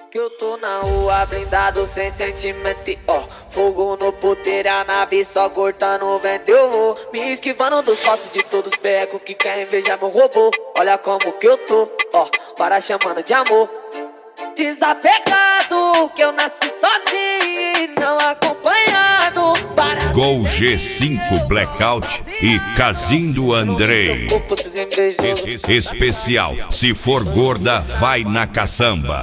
Que eu tô na rua blindado sem sentimento, ó. Fogo no puteiro, a nave só cortando o vento. Eu vou me esquivando dos passos de todos os becos que querem invejar meu robô. Olha como que eu tô, ó, para chamando de amor. Desapegado, que eu nasci sozinho e não acompanhado. Gol G5 Blackout e Casinho Andrei. Especial, se for gorda, vai na caçamba.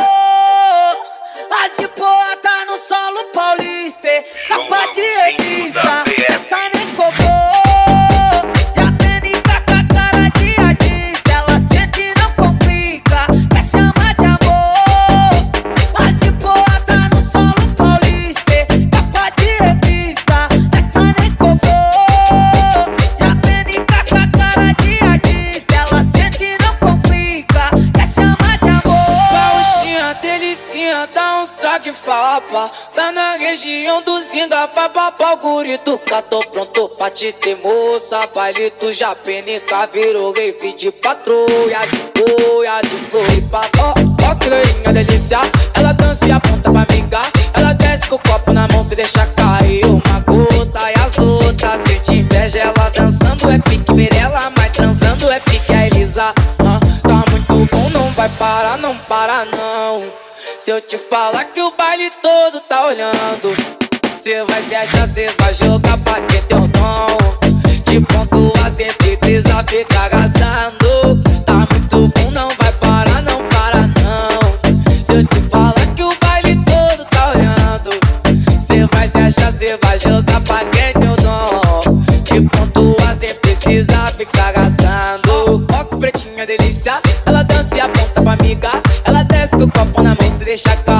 As de boa tá no solo paulista, capa de revista, essa nem cobrou. Já penica com a cara de artista, ela sente e não complica, quer chamar de amor. As de boa tá no solo paulista, capa de revista, essa nem cobrou. Já penica com a cara de artista, ela sente e não complica, quer chamar de amor. Gauchinha, delicinha, dá uns traque fapa. Tá na região do Zinga, vai papar o guri do cá. Tô pronto pra te ter, moça. Baile do Japenica virou rave de patrulha, de boia, de Floripa. Ó que loirinha delícia, ela dança e aponta pra amigar. Ela desce com o copo na mão, se deixa cair uma gota. E as outras sente inveja, ela dançando é pique Mirella, mas transando é pique a Elisa. Tá muito bom, não vai parar, não para não. Se eu te falar que o baile todo tá olhando, cê vai se achar, cê vai jogar pra quem tem o dom. De pontua sempre precisa ficar gastando. Tá muito bom, não vai parar, não para não. Se eu te falar que o baile todo tá olhando, cê vai se achar, cê vai jogar pra quem tem o dom. De pontua sempre precisa ficar gastando. Ó que pretinha delícia, ela dança e aponta pra amiga. Ela desce com o copo na mão, se deixa cair.